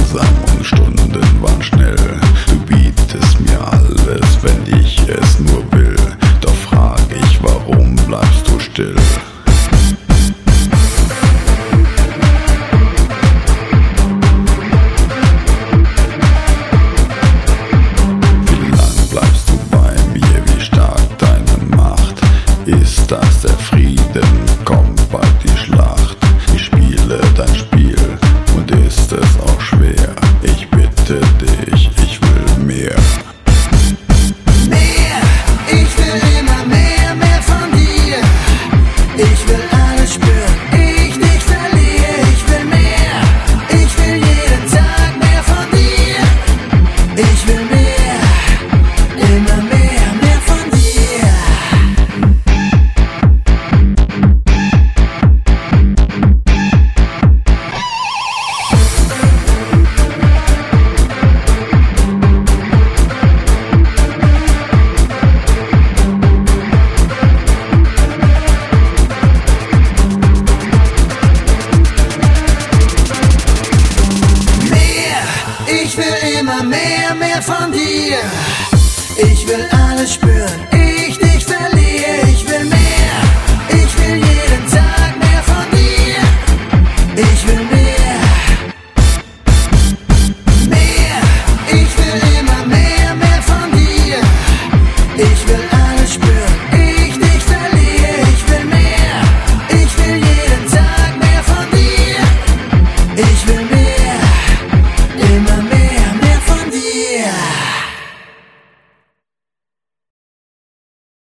langsam und Stunden waren schnell. Du bietest mir alles, wenn ich es nur will. Doch frag ich, warum bleibst du still? Ist das der Frieden, kommt bald die Schlacht. Ich spiele dein Spiel und ist es auch schwer. Ich bitte dich, ich will mehr. Mehr, ich will immer mehr, mehr von dir. Ich will alles spüren, ich dich verliere. Ich will mehr, ich will jeden Tag mehr von dir. Ich will mehr, immer mehr, mehr von dir. Ich will immer mehr, mehr von dir. Ich will alles spüren, ich dich verliere. Ich will mehr.